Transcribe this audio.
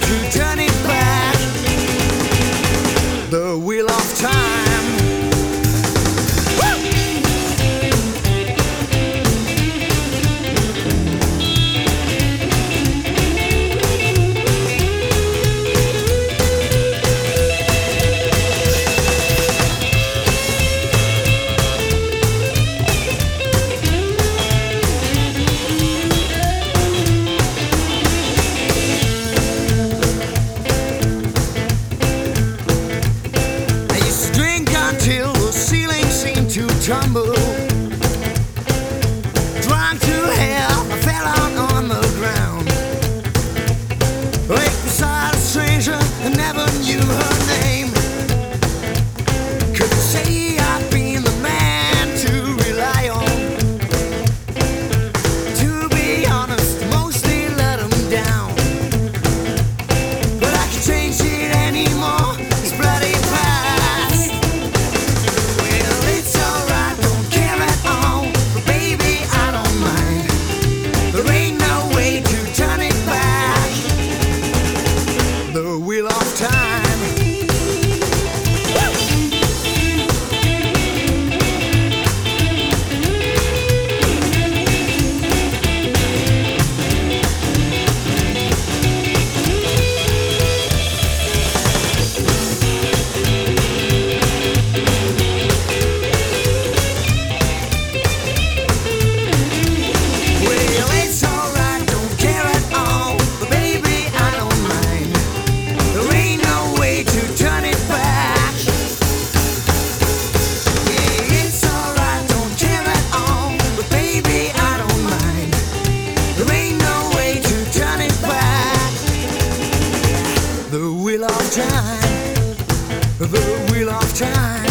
to turn it back. The wheel of time. Till the ceiling seemed to tumble. Drunk to hell, I fell out on the ground. Right beside a stranger, I never knew her name. Couldn't say I've been the man to rely on. To be honest, mostly let him down. But I can't change it anymore, it's bloody past. The wheel of time. Well, it's alright, don't care at all, but baby, I don't mind. There ain't no way to turn it back. Yeah, it's alright, don't care at all, but baby, I don't mind. There ain't no way to turn it back. The wheel of time. The wheel of time.